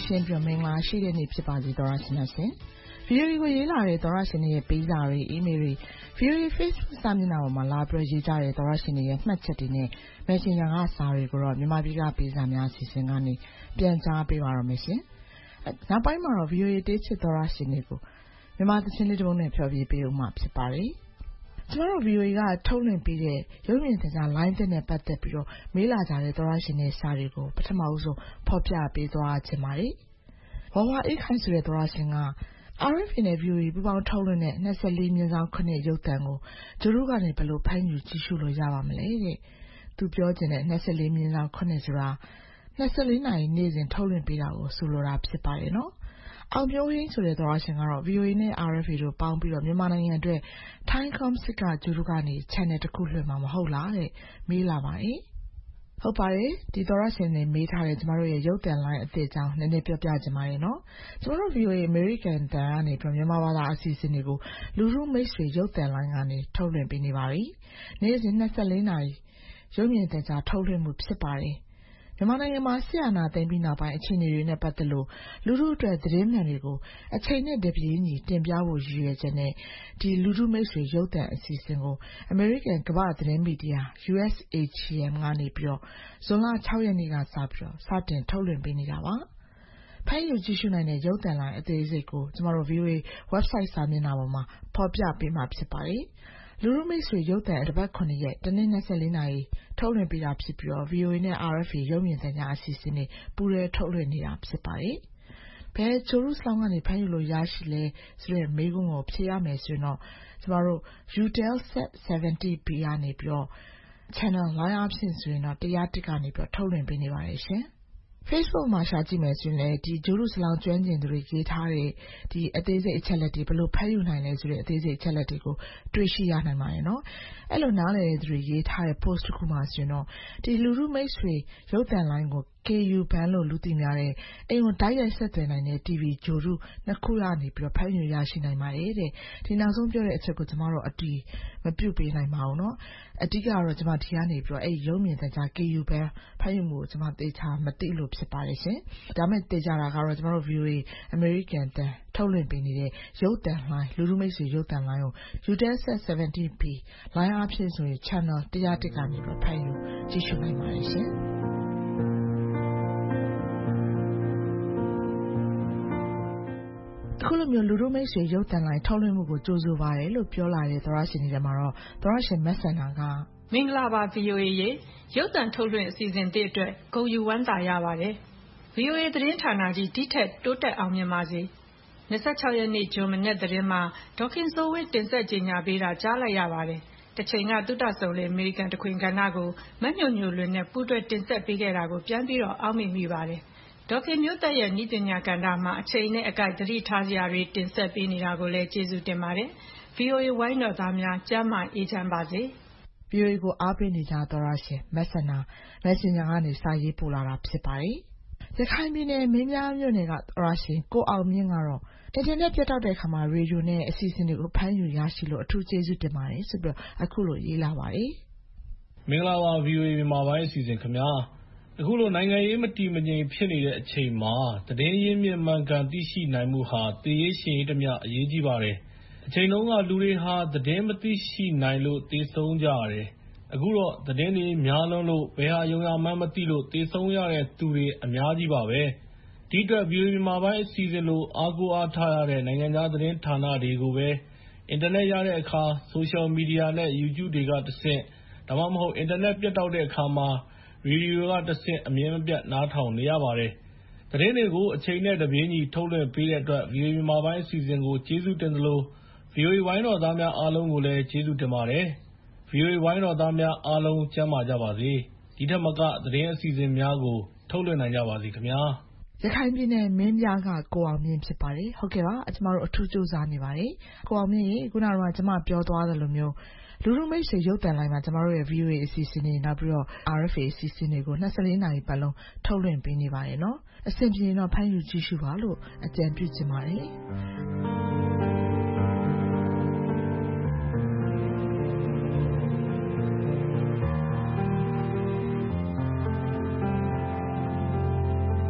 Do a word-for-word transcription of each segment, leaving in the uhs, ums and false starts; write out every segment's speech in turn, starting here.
ရှင်ပြမင်္ဂလာရှိတဲ့နေ့ဖြစ်ပါစေသောရရှင်များရှင် ဗီအိုအေ ကိုရေးလာတဲ့သောရရှင်တွေရဲ့ပေးစာတွေ အီးမေးလ်တွေ ဗီအိုအေ Facebook စာမျက်နှာပေါ်မှာလာပြီးရေးကြတဲ့သောရရှင်တွေရဲ့မှတ်ချက်တွေနဲ့ Messenger ကစာတွေကိုတော့မြန်မာပြည်ကပေးစာများအစီအစဉ်ကနေပြန်ကြားပေးပါရမယ်ရှင်။နောက်ပိုင်းမှာတော့ ဗီအိုအေ တေးချစ်သောရရှင်တွေကိုမြန်မာသချင်းလေးတစ်ပုဒ်နဲ့ဖျော်ဖြေပေးဦးမှာဖြစ်ပါတယ်။ကျွန်တော်တို့ ဗီအိုအေ ကထုတ်လွှင့်ပေးတဲ့ရုပ်မြင်သံကြား line သစ်နဲ့ပတ်သက်ပြီးတော့မေးလာကြတဲ့သောရရှင်တွေစာတွေကိုပထမဦးဆုံးဖော်ပြပေးသွားခြင်းပါတယ်။ဝါဝါအေးခိုင်ဆိုတဲ့သောရရှင်ကR F A နဲ့ ဗီအိုအေ ပူးပေါင်းထုတ်လွှင့်တဲ့၂၄မြင်းဆောင်ခုနှစ်ရုပ်သံကိုဂျိုးတို့ကနေဘယ်လိုဖမ်းယူကြည့်ရှုလို့ရပါမလဲတဲ့။သူပြောချင်တဲ့၂၄မြင်းဆောင်ခုနှစ်ဆိုတာ၂၄နာရီနေ့စဉ်ထုတ်လွှင့်ပေးတာကိုဆိုလိုတာဖြစ်ပါတယ်နော်။အောင်မျိုးဟင်းဆိုတဲ့သောရရှင်ကတော့ ဗီအိုအေ နဲ့ R F A တို့ပေါင်းပြီးတော့မြန်မာနိုင်ငံအတွက် Timecom စစ်ကဂျိုးတို့ကနေ channel တစ်ခုလွှင့်မှာမဟုတ်လားတဲ့မေးလာပါတယ်။ဟုတ်ပါတယ်ဒီသောရရှင်တွေမေးထားတဲ့ကျမတို့ရဲ့ရုပ်သံလိုင်းအသစ်အကြောင်းနည်းနည်းပြောပြချင်ပါတယ်နော်ကျမတို့ ဗီအိုအေ American တန်ကနေပြီးမြန်မာဘာသာအစီအစဉ်တွေကိုလူထုမိတ်ဆွေရုပ်သံလိုင်းကနေထုတ်လွှင့်ပေးနေပါပြီနေ့စဉ်၂၄နာရီရုပ်မြင်သံကြားထုတ်လွှင့်မှုဖြစ်ပါတယ်မြန်မာနိုင်ငံမှာဆရာနာသိမ်းပြီးနောက်ပိုင်းအခြေအနေတွေနဲ့ပတ်သက်လို့လူထုအတွက်သတင်းမှန်တွေကိုအချိန်နဲ့တပြေးညီတင်ပြဖို့ရည်ရွယ်ချက်နဲ့ဒီလူထုမိတ်ဆွေရုပ်သံအစီအစဉ်ကို American ကမ္ဘာသတင်းမီဒီယာ U S A G M ကနေပြီးတော့ဇွန်လ၆ရက်နေ့ကစပြီးတော့စတင်ထုတ်လွှင့်ပေးနေတာပါဖမ်းယူကြည့်ရှုနိုင်တဲ့ရုပ်သံလိုင်းအသေးစိတ်ကိုကျမတို့ ဗီအိုအေ website စာမျက်နှာပေါ်မှာဖော်ပြပေးမှာဖြစ်ပါတယ်လူထုမိတ်ဆွေရုပ်သံတစ်ပတ်ခုနှစ်ရက်တနေ့၂၄နာရီထုတ်လွှင့်ပေးတာဖြစ်ပြီးတော့ ဗီအိုအေ နဲ့ R F A ရုပ်မြင်သံကြားအစီအစဉ်တွေပူးတွဲထုတ်လွှင့်နေတာဖြစ်ပါတယ်ဘယ်ဂျိုးရုစလောင်းကနေဖမ်းယူလို့ရရှိလဲဆိုတဲ့မေးခွန်းကိုဖြေရမယ်ဆိုရင်တော့ကျမတို့ Eutelsat seventy B ကနေပြီးတော့ channel line အဖြစ်ဆိုရင်တော့one oh oneကနေပြီးတော့ထုတ်လွှင့်ပေးနေပါတယ်ရှင်Facebook မှာရှာကြည့်မယ်ဆိုရင်လည်းဒီဂျိုးရုစလောင်းကျွမ်းကျင်သူတွေရေးထားတဲ့ဒီအသေးစိတ်အချက်လက်တွေဘယ်လိုဖမ်းယူနိုင်လဲဆိုတဲ့အသေးစိတ်အချက်လက်တွေကိုတွေ့ရှိရနိုင်ပါတယ်နော်အဲ့လိုနားလည်တဲ့သူတွေရေးထားတဲ့ post တစ်ခုမှာဆိုရင်တော့ဒီလူထုမိတ်ဆွေရုပ်သံလိုင်းကို K U band လို့လူသိများတဲ့အိမ်ကိုတိုက်ရိုက်ဆက်သွယ်နိုင်တဲ့ T V ဂျိုးရုနှစ်ခုရနေပြီးတော့ဖမ်းယူရရှိနိုင်ပါတယ်တဲ့ဒီနောက်ဆုံးပြောတဲ့အချက်ကိုကျမတို့အတီးမပြုတ်ပေးနိုင်ပါဘူးနော်အဓိကတော့ကျမဒီကနေပြီးတော့အဲ့ရုပ်မြင်သံကြား K U band ဖမ်းယူမှုကိုကျမသေချာမသိလို့ဖြစ်ပါတယ်ရှင်ဒါမဲ့သေချာတာကတော့ကျမတို့ ဗီအိုအေ American တန်ထုတ်လွှင့်ပေးနေတဲ့ရုပ်သံလိုင်းလူထုမိတ်ဆွေရုပ်သံလိုင်းကို Eutelsat seventy B လိုင်းအဖြစ်ဆိုရင် channel one oh oneကနေပြီးဖမ်းယူကြည့်ရှုနိုင်ပါတယ်ရှင်အခုလိုမျိုးလူထုမိတ်ဆွေရုပ်သံလိုင်းထုတ်လွှင့်မှုကိုကြိုးဆိုပါတယ်လို့ပြောလာတဲ့သောရရှင်တွေမှာတော့သောရရှင်မက်ဆန်နာကမင်္ဂလာပါ ဗီအိုအေ ရေရုပ်သံထုတ်လွှင့်အစီအစဉ်တစ်အတွက်ဂုဏ်ယူဝမ်းသာရပါတယ် ဗီအိုအေ သတင်းဌာနကြီးဒီထက်တိုးတက်အောင်မြင်ပါစေ၂၆ရက်နေ့ဂျွန်မနေ့သတင်းမှာဒေါခင်စိုးဝင်းတင်ဆက်ကြေညာပေးတာကြားလိုက်ရပါတယ်တစ်ချိန်ကသုတဆုံလေအမေရိကန်တခွင်ကဏ္ဍကိုမညွန့်ညိုလွင်နဲ့ပူးတွဲတင်ဆက်ပေးခဲ့တာကိုပြန်ပြီးတော့အောက်မေ့မိပါတယ်ဒေါခင်မျိုးသက်ရဲ့ဤပညာကဏ္ဍမှာအချိန်နဲ့အကိုက်သတိထားစရာတွေတင်ဆက်ပေးနေတာကိုလည်းကျေးဇူးတင်ပါတယ် ဗီအိုအေ ဝိုင်းတော်သားများကျမ်းမာအေးချမ်းပါစေဗီအိုအေ ကိုအားပေးနေကြသောရရှင်မက်ဆန်နာ Messenger ကနေစာရေးပို့လာတာဖြစ်ပါတယ်ရခိုင်ပြည်နယ်မင်းပြားမြို့နယ်ကသောရရှင်ကိုအောင်မြင့်ကတော့အင်တာနက်ပြတ်တောက်တဲ့အခါမှာရေဒီယိုနဲ့အစီအစဉ်တွေကိုဖမ်းယူရရှိလို့အထူးကျေးဇူးတင်ပါတယ်ဆိုပြီးအခုလိုရေးလာပါတယ်မင်္ဂလာပါ ဗီအိုအေ မြန်မာပိုင်းအစီအစဉ်ခင်ဗျာအခုလိုနိုင်ငံရေးမတည်မငြိမ်ဖြစ်နေတဲ့အချိန်မှာသတင်းရင်းမြစ်မှန်ကန်သိရှိနိုင်မှုဟာသေရေးရှင်ရေးတမျှအရေးကြီးပါတယ်အချိန်လုံးကလူတွေဟာသတင်းမသိရှိနိုင်လို့သေဆုံးကြရတယ်အခုတော့သတင်းတွေများလွန်းလို့ဘယ်ဟာယုံရမှန်းမသိလို့သေဆုံးရတဲ့သူတွေအများကြီးပါပဲဒီအတွက် ဗီအိုအေ မြန်မာပိုင်းအစီအစဉ်လိုအားကိုးအားထားရတဲ့နိုင်ငံခြားသတင်းဌာနတွေကိုပဲအင်တာနက်ရတဲ့အခါ social media နဲ့ YouTube တွေကတဆင့်ဒါမှမဟုတ်အင်တာနက်ပြတ်တောက်တဲ့အခါမှာရေဒီယိုကတဆင့်အမြဲမပြတ်နားထောင်နေရပါတယ်သတင်းတွေကိုအချိန်နဲ့တပြေးညီထုတ်လွှင့်ပေးတဲ့အတွက် ဗီအိုအေ မြန်မာပိုင်းအစီအစဉ်ကိုကျေးဇူးတင်သလို ဗီအိုအေ ဝိုင်းတော်သားများအားလုံးကိုလည်းကျေးဇူးတင်ပါတယ်ဗီအိုအေ ဝိုင်းတော်သားများအားလုံးကျန်းမာကြပါစေဒီထက်မကသတင်းအစီအစဉ်များကိုထုတ်လွှင့်နိုင်ကြပါစေခင်ဗျာရခိုင်ပြည်နယ်မင်းပြားကကိုအောင်မြင့်ဖြစ်ပါတယ်ဟုတ်ကဲ့ပါကျမတို့အထူးစူးစမ်းနေပါတယ်ကိုအောင်မြင့်ရေခုနကကျမပြောသွားသလိုမျိုးလူလူမိတ်ဆွေရုပ်သံလိုင်းမှာကျမတို့ရဲ့ ဗီအိုအေ အစီအစဉ်တွေနောက်ပြီးတော့ R F A အစီအစဉ်တွေကို၂၄နာရီပတ်လုံးထုတ်လွှင့်ပေးနေပါတယ်နော်အဆင်ပြေရင်တော့ဖမ်းယူကြည့်ရှုပါလို့အကြံပြုချင်ပါတယ်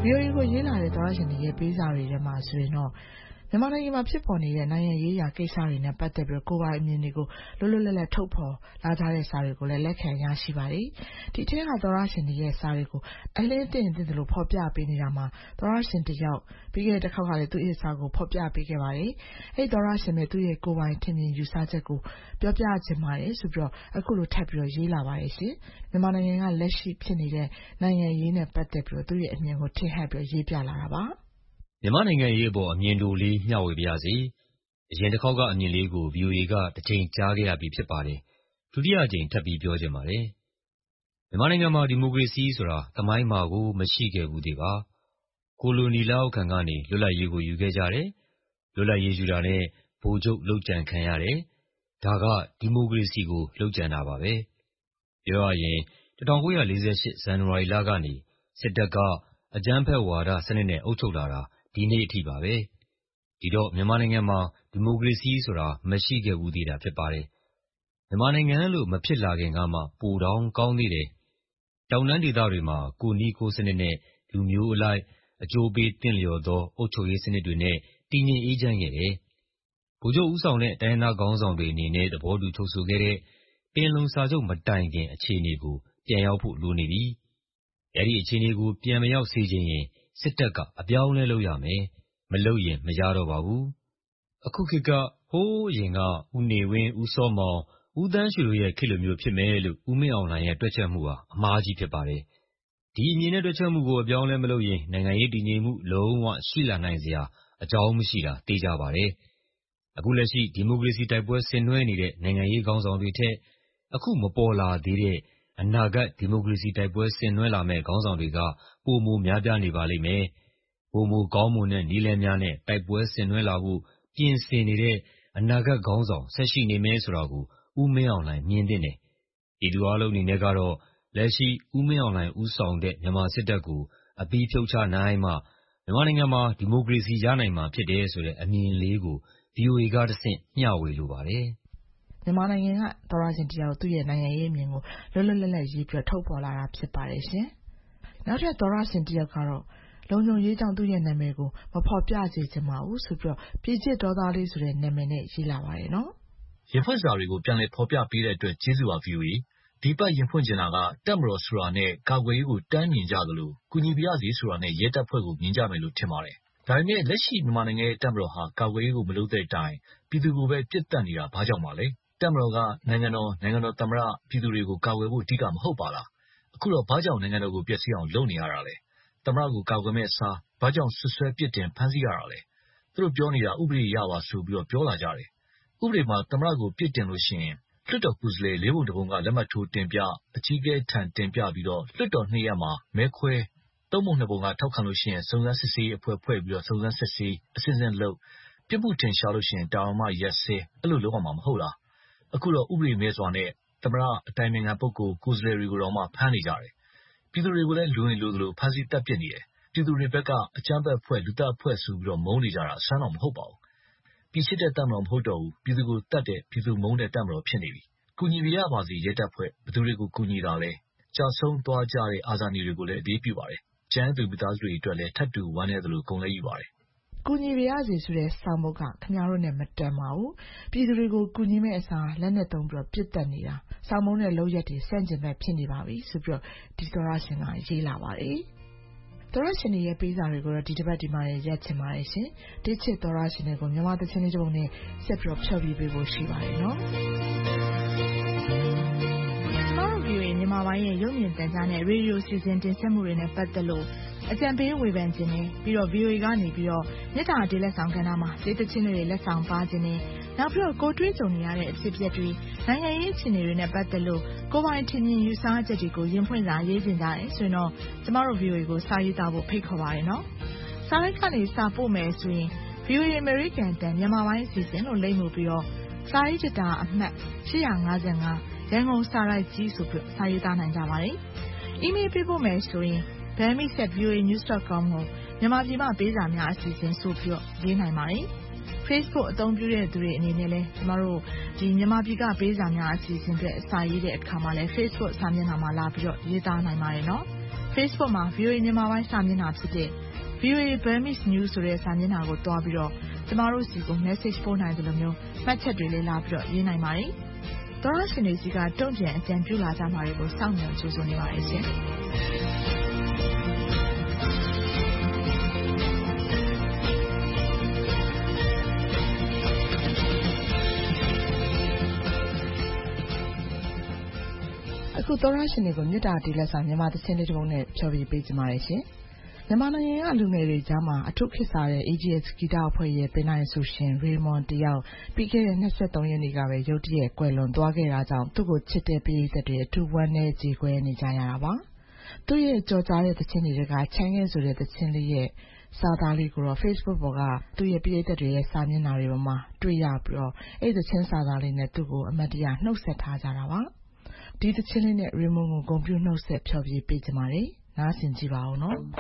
ဗီအိုအေကိုရေးလာတဲ့သောရရှင်တွေရဲ့ပေးစာတွေထဲမှာဆိုရင်တော့မြန်မာနိုင်ငံမှာဖြစ်ပေါ်နေတဲ့နိုင်ငံရေးရာကိစ္စတွေနဲ့ပတ်သက်ပြီးကိုယ်ပိုင်အမြင်တွေကိုလွတ်လွတ်လပ်လပ်ထုတ်ဖော်လာကြတဲ့စာတွေကိုလည်းလက်ခံရရှိပါတယ်။ဒီထဲကသောရရှင်တွေရဲ့စာတွေကိုအလင်းတင်တင်သလိုဖော်ပြပေးနေတာမှာသောရရှင်တယောက်ပြီးခဲ့တဲ့တစ်ခေါက်ကလည်းသူ့ရဲ့စာကိုဖော်ပြပေးခဲ့ပါတယ်။အဲ့သောရရှင်ပဲသူ့ရဲ့ကိုယ်ပိုင်ထင်မြင်ယူဆချက်ကိုပြောပြချင်ပါတယ်ဆိုပြီးတော့အခုလိုထပ်ပြီးတော့ရေးလာပါတယ်ရှင်။မြန်မာနိုင်ငံကလက်ရှိဖြစ်နေတဲ့နိုင်ငံရေးနဲ့ပတ်သက်ပြီးတော့သူ့ရဲ့အမြင်ကိုထင်ဟပ်ပြီးရေးပြလာတာပါ။မြန်မာနိုင်ငံရေးအပေါ်အမြင်တိုလေးမျှဝေပါရစေ။အရင်တစ်ခေါက်ကအမြင်လေးကို ဗီအိုအေကတစ်ချိန်ကြားခဲ့ရပြီးဖြစ်ပါတယ်။ဒုတိယအကြိမ်ထပ်ပြီးပြောချင်ပါတယ်။မြန်မာနိုင်ငံမှာဒီမိုကရေစီဆိုတာသမိုင်းမှာကိုမရှိခဲ့ဘူးသေးပါ။ကိုလိုနီလက်အောက်ခံကနေလွတ်လပ်ရေးကိုယူခဲ့ကြတယ်။လွတ်လပ်ရေးယူတာနဲ့ဗိုလ်ချုပ်လုပ်ကြံခံရတယ်။ဒါကဒီမိုကရေစီကိုလုပ်ကြံတာပါပဲ။ပြောရရင်၁၉၄၈ဇန်နဝါရီလကနေစစ်တပ်ကအကြမ်းဖက်ဝါဒစနစ်နဲ့အုပ်ချုပ်လာတာဒီနေ့အထိပါပဲ။ဒီတော့မြန်မာနိုင်ငံမှာဒီမိုကရေစီဆိုတာမရှိခဲ့ဘူးသေးတာဖြစ်ပါတယ်။မြန်မာနိုင်ငံလို့မဖြစ်လာခင်ကမှပိုတောင်ကောင်းသေးတယ်။တောင်တန်းဒေသတွေမှာကိုနီးကိုစနစ်နဲ့လူမျိုးအလိုက်အကျိုးပေးတင့်လျော်သောအုပ်ချုပ်ရေးစနစ်တွေနဲ့တည်ငြိမ်အေးချမ်းခဲ့တယ်။ဗိုလ်ချုပ်ဦးဆောင်တဲ့တိုင်းရင်းသားခေါင်းဆောင်တွေအနေနဲ့သဘောတူချုပ်ဆိုခဲ့တဲ့ပင်လုံစာချုပ်မတိုင်ခင်အခြေအနေကိုပြန်ရောက်ဖို့လိုနေပြီ။အဲဒီအခြေအနေကိုပြန်မရောက်စေချင်ရင်စစ်တပ်ကအပြောင်းအလဲလုပ်ရမယ်။မလုပ်ရင်မရတော့ပါဘူး။အခုခေတ်ကဟိုးအရင်ကဦးနေဝင်း၊ဦးစောမောင်၊ဦးသန်းရွှေတို့ရဲ့ခေတ်လိုမျိုးဖြစ်မယ်လို့ဦးမင်းအောင်လှိုင်ရဲ့တွက်ချက်မှုဟာအမှားကြီးဖြစ်ပါတယ်။ဒီအမြင်နဲ့တွက်ချက်မှုကိုအပြောင်းအလဲမလုပ်ရင်နိုင်ငံရေးတည်ငြိမ်မှုလုံးဝရှိလာနိုင်စရာအကြောင်းမရှိတာသေချာပါတယ်။အခုလက်ရှိဒီမိုကရေစီတိုက်ပွဲဆင်နွှဲနေတဲ့နိုင်ငံရေးခေါင်းဆောင်တွေထက်အခုမပေါ်လာသေးတဲ့အနာဂတ်ဒီမိုကရေစီတိုက်ပွဲဆင်နွှဲလာမယ့်ခေါင်းဆောင်တွေကပိုမိုများပြားနေပါလိမ့်မယ်။ပိုမိုကောင်းမွန်တဲ့နည်းလမ်းများနဲ့တိုက်ပွဲဆင်နွှဲလာဖို့ပြင်ဆင်နေတဲ့အနာဂတ်ခေါင်းဆောင်ဆက်ရှိနေမယ်ဆိုတာကိုဦးမင်းအောင်လှိုင်မြင်သင့်တယ်။ပြည်သူအားလုံးအနေနဲ့ကတော့လက်ရှိဦးမင်းအောင်လှိုင်ဦးဆောင်တဲ့မြန်မာစစ်တပ်ကိုအပြီးဖြုတ်ချနိုင်မှမြန်မာနိုင်ငံမှာဒီမိုကရေစီရနိုင်မှာဖြစ်တယ်ဆိုတဲ့အမြင်လေးကိုဗီအိုအေကတဆင့်မျှဝေလိုပါတယ်။မြန်မာနိုင်ငံကသောရရှင်တယောက်သူ့ရဲ့နိုင်ငံရေးအမြင်ကိုလွတ်လွတ်လပ်လပ်ရေးပြထုတ်ပေါ်လာတာဖြစ်ပါတယ်ရှင်။နောက်ထပ်သောရရှင်တယောက်ကတော့လုံခြုံရေးကြောင့်သူ့ရဲ့နာမည်ကိုမဖော်ပြစေချင်ပါဘူးဆိုပြီးတော့ပြည်ချစ်ဒေါသလေးဆိုတဲ့နာမည်နဲ့ရေးလာပါတယ်နော်။ရင်ဖွင့်စာတွေကိုပြန်လည်ဖော်ပြပေးတဲ့အတွက်ကျေးဇူးပါ ဗီအိုအေ။ဒီပတ်ရင်ဖွင့်ချင်တာကတပ်မတော်ဆိုတာနဲ့ကာကွယ်ရေးကိုတန်းမြင်ကြသလိုကူညီပြရစီဆိုတာနဲ့ရဲတပ်ဖွဲ့ကိုမြင်ကြမယ်လို့ထင်ပါတယ်။ဒါပေမဲ့လက်ရှိမြန်မာနိုင်ငံရဲ့တပ်မတော်ဟာကာကွယ်ရေးကိုမလုပ်တဲ့အတိုင်းပြည်သူကိုပဲပြစ်တက်နေတာဘာကြောင့်ပါလဲ။တပ်မတော်ကနိုင်ငံတော်နိုင်ငံတော်သမ္မတပြည်သူတွေကိုကာကွယ်ဖို့အဓိကမဟုတ်ပါလား။အခုတော့ဘာကြောင့်နိုင်ငံတော်ကိုပျက်စီးအောင်လုပ်နေရတာလဲ။သမ္မတကိုကာကွယ်မဲ့အစားဘာကြောင့်ဆွဆွဲပြစ်တင်ဖမ်းဆီးရတာလဲ။သူတို့ပြောနေတာဥပဒေရပါဆိုပြီးတော့ပြောလာကြတယ်။ဥပဒေမှာသမ္မတကိုပြစ်တင်လို့ရှိရင်လွှတ်တော်ကိုယ်စားလှယ်လေးပုံတစ်ပုံကလက်မှတ်ထိုးတင်ပြအကြီးအကဲထံတင်ပြပြီးတော့လွှတ်တော်နှစ်ရပ်မှာမဲခွဲသုံးပုံနှစ်ပုံကထောက်ခံလို့ရှိရင်စုံစမ်းစစ်ဆေးအဖွဲ့ဖွဲ့ပြီးတော့စုံစမ်းစစ်ဆေးအစဉ်စဉ်လုပ်ပြစ်မှုထင်ရှားလို့ရှိရင်တာဝန်မှရက်စဲအဲ့လိုလုပ်အောင်မှာမဟုတ်လားအခုတော့ဥပဒေမဲစွာနဲ့သမ္မတအတိုင်ပင်ခံပုဂ္ဂိုလ်ကိုယ်စားလှယ်တွေကိုတော့မှဖမ်းနေကြတယ်ပြည်သူတွေကိုလည်းလူနေလူသလိုဖမ်းဆီးတပ်ပစ်နေတယ်ပြည်သူတွေဘက်ကအကြမ်းဖက်အဖွဲ့လူတပ်အဖွဲ့ဆိုပြီးတော့မုန်းနေကြတာအဆန်းတော့မဟုတ်ပါဘူးပြည်ချစ်တဲ့တပ်မတော်မဟုတ်တော့ဘူးပြည်သူကိုတတ်တဲ့ပြည်သူမုန်းတဲ့တပ်မတော်ဖြစ်နေပြီကူညီပြရပါစီရဲတပ်ဖွဲ့ဘယ်သူတွေကိုကူညီတာလဲကြာဆုံးသွားကြတဲ့အာဇာနည်တွေကိုလည်းအသေးပြုပါတယ်ကျန်းသူမိသားစုတွေအတွက်လည်းထပ်တူဝမ်းနည်းသလိုဂုဏ်လည်းယူပါတယ်ကူညီပြရစီဆိုတဲ့ဆောင်းပုဒ်ကခင်ဗျားတို့နဲ့မတန်ပါဘူးပြည်သူတွေကိုကူညီမဲ့အစားလက်နဲ့သုံးပြီးတော့ပြစ်တက်နေတာဆောင်းမုံနဲ့လုံးရက်တွေဆန့်ကျင်ဘက်ဖြစ်နေပါပြီဆိုပြီးတော့ဒီသောရရှင်ကရေးလာပါတယ်သောရရှင်ရဲ့ပေးစာတွေကိုတော့ဒီတစ်ပတ်ဒီမှာရက်ချင်ပါတယ်ရှင်တိချစ်သောရရှင်တွေကိုမြန်မာသချင်းလေးတစ်ပုဒ်နဲ့ဆက်ပြီးတော့ဖြောပြပေးဖို့ရှိပါတယ်နော်ဗီအိုအေမြန်မာပိုင်းရဲ့ရုပ်မြင်သံကြားနဲ့ရေဒီယိုစီစဉ်တင်ဆက်မှုတွေနဲ့ပတ်သက်လို့အကြံပေးဝေဖန်ခြင်းနဲ့ပြီးတော့ ဗီအိုအေ ကနေပြီးတော့မြေတားတေးလက်ဆောင်ကဏ္ဍမှာဒေသချင်းတွေလက်ဆောင်ပါခြင်းနဲ့နောက်ပြီးတော့ကိုတွေးကြုံနေရတဲ့အဖြစ်အပျက်တွေနိုင်ငံရေးအခြေအနေတွေနဲ့ပတ်သက်လို့ကိုပိုင်ထင်မြင်ယူဆချက်တွေကိုရင်ဖွင့်စာရေးတင်ကြတယ်ဆိုရင်တော့ကျမတို့ ဗီအိုအေ ကိုစာရေးသားဖို့ဖိတ်ခေါ်ပါတယ်နော်စာလိုက်ကနေစာပို့မယ်ဆိုရင် ဗီအိုအေ American တန်မြန်မာပိုင်းအစီအစဉ်လို့လိမ့်မှုပြီးတော့စာရေးချတာအမှတ်ရှစ်၅၅ရန်ကုန်စာရိုက်ကြီးဆိုပြီးစာရေးသားနိုင်ကြပါတယ်။ email ပေးဖို့မယ်ဆိုရင် bamix at v o a news dot com ကိုမြန်မာပြည်မှာပေးစာများအစီအစဉ်ဆိုပြီးတော့ရေးနိုင်ပါတယ်။ Facebook အသုံးပြုတဲ့သူတွေအနေနဲ့လည်းကျမတို့ဒီမြန်မာပြည်ကပေးစာများအစီအစဉ်တွေအစာရေးတဲ့အခါမှာလည်း Facebook စာမျက်နှာမှာလာပြီးတော့ရေးသားနိုင်ပါတယ်နော်။ Facebook မှာ ဗီအိုအေ မြန်မာပိုင်းစာမျက်နှာဖြစ်တဲ့ ဗီအိုအေ Burmese News ဆိုတဲ့စာမျက်နှာကိုတွားပြီးတော့ကျမတို့စီကို message ပို့နိုင်တယ်လို့မျိုးမှတ်ချက်တွေလေးလာပြီးတော့ရေးနိုင်ပါတယ်။သောရရှင်တွေစီကတုံ့ပြန်အကြံပြုလာကြမှာတွေကိုစောင့်မျှော်ကြိုးစားနေပါတယ်ရှင်။အခုသောရရှင်တွေကိုမြစ်တာတီလက်စာမြန်မာသချင်းလေးတစ်ပုဒ်နဲ့ဖြောပြပေးကြပါရစေ။မြန်မာနိုင်ငံကလူငယ်တွေကြားမှာအထုခေတ်စားတဲ့ A G S ဂီတအဖွဲ့ရဲ့ပင်နိုင်ဆိုရှင် Raymond တယောက်ပြီးခဲ့တဲ့၂၃ရက်နေ့ကပဲရုတ်တရက်ကွယ်လွန်သွားခဲ့တာကြောင့်သူ့ကိုချစ်တဲ့ပရိသတ်တွေအထူးဝမ်းနည်းကြေကွဲနေကြရတာပါ။သူ့ရဲ့ကြော်ကြားတဲ့သချင်းတွေကချမ်းငယ်ဆိုတဲ့သချင်းလေးရဲ့စာသားလေးကိုတော့ Facebook ပေါ်ကသူ့ရဲ့ပရိသတ်တွေရဲ့စာမျက်နှာတွေပေါ်မှာတွေ့ရပြီးတော့အဲ့ဒီသချင်းစာသားလေးနဲ့သူ့ကိုအမတ်တရနှုတ်ဆက်ထားကြတာပါ။ဒီသချင်းလေးနဲ့ Raymond ကိုဂုဏ်ပြုနှုတ်ဆက်ဖြောပြပေးကြပါမယ်။နားဆင်ကြည့်ပါဦးနော်။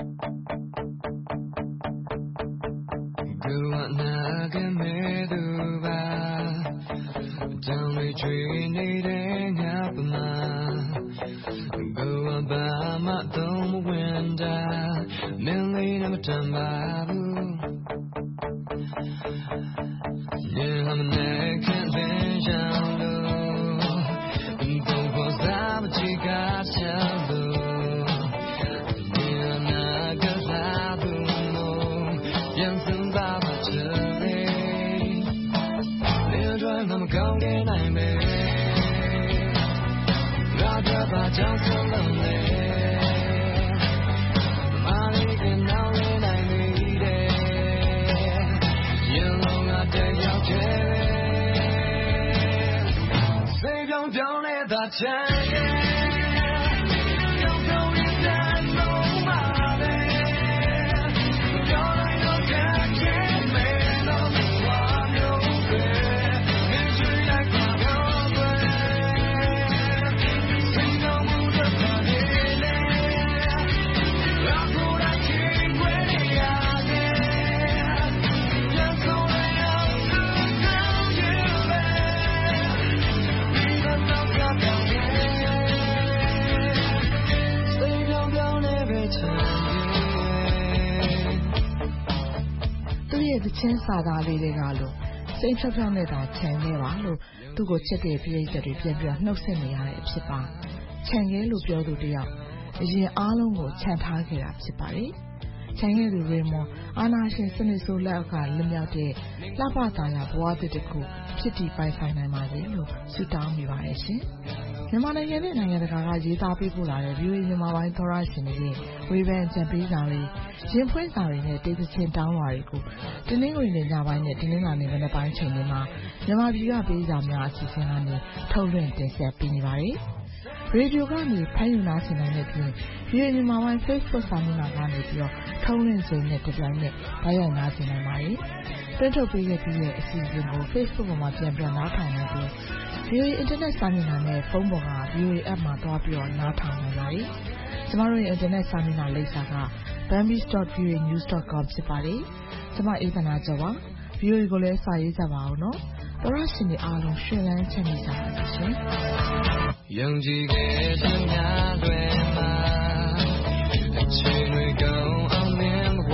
သချင်းစာသားလေးတွေကလို့စိတ်ဖြောဖြောနဲ့သာခြံခဲ့ပါလို့သူ့ကိုချစ်တဲ့ပရိသတ်တွေပြန်ပြီးနှုတ်ဆက်နေရတဲ့အဖြစ်ပါခြံခဲ့လို့ပြောသူတယောက်အရင်အားလုံးကိုခြံထားခဲ့တာဖြစ်ပါတယ်ခြံခဲ့သူ Raymond အာနာရှင်စနစ်ဆိုးလက်အောက်ကလွတ်မြောက်တဲ့လှပသာယာဘဝတစ်တစ်ခုဖြစ်တည်ပိုင်ဆိုင်နိုင်ပါစေလို့ဆုတောင်းမိပါတယ်ရှင်မြန်မာနိုင်ငံနဲ့နိုင်ငံတကာကရေးသားပေးပို့လာတဲ့ ဗီအိုအေ မြန်မာပိုင်းသောရရှင်တွေရဲ့ဝေဖန်အကြံပေးစာတွေရင်ဖွင့်စာတွေနဲ့တေးသချင်းတောင်းဝါတွေကိုတင်းနှင်းဝင်နေညပိုင်းနဲ့တင်းနှင်းလာနေမနေ့ပိုင်းချိန်တွေမှာမြန်မာပြည်ကပေးစာများအစီအစဉ်ကနေထုတ်လွှင့်တင်ဆက်ပေးနေပါတယ်။ရေဒီယိုကနေဖမ်းယူနားဆင်နိုင်တဲ့ပြင် ဗီအိုအေ မြန်မာပိုင်း Facebook စာမျက်နှာကနေပြီးတော့ထုတ်လွှင့်ခြင်းနဲ့တပြိုင်နက်တိုက်ရိုက်နားဆင်နိုင်ပါတယ်။တွဲထုတ်ပေးခဲ့ပြီးတဲ့အစီအစဉ်ကို Facebook ပေါ်မှာပြန်ပြန်နားထောင်နေပြီးဗီအိုအေ Internet စာမျက်နှာနဲ့ဖုန်းပေါ်က ဗီအိုအေ App မှာတွားပြီးတော့နားထောင်နိုင်ပါတယ်။ကျမတို့ရဲ့ Internet စာမျက်နှာလိပ်စာက burmese dot v o a news dot com ဖြစ်ပါတယ်။ကျမအေးသနာကျော်ပါ။ ဗီအိုအေကိုလည်းစာရေးကြပါအောင်နော်။သောရရှင်တွေအားလုံးရှင်လန်းချမ်းမြေ့ကြပါရှင်။ယုံကြည်ခဲ့တဲ့များတွေမှာအချိန်တွေကုန်အောင်မြင်ဘဝ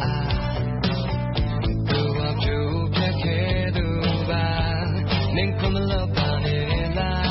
ကိုယ်အပြုပြတ်ခဲ့သူပါနေကမလို့ပါနေလား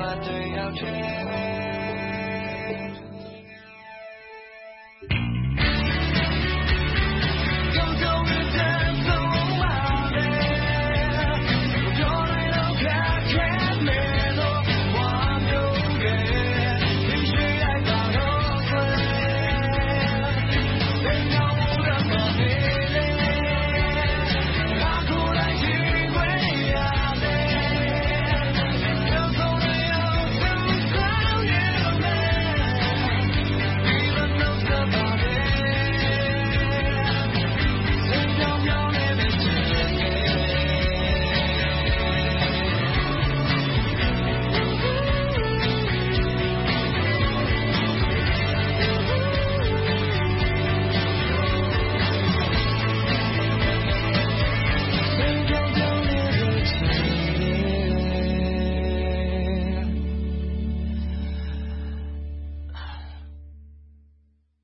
对要决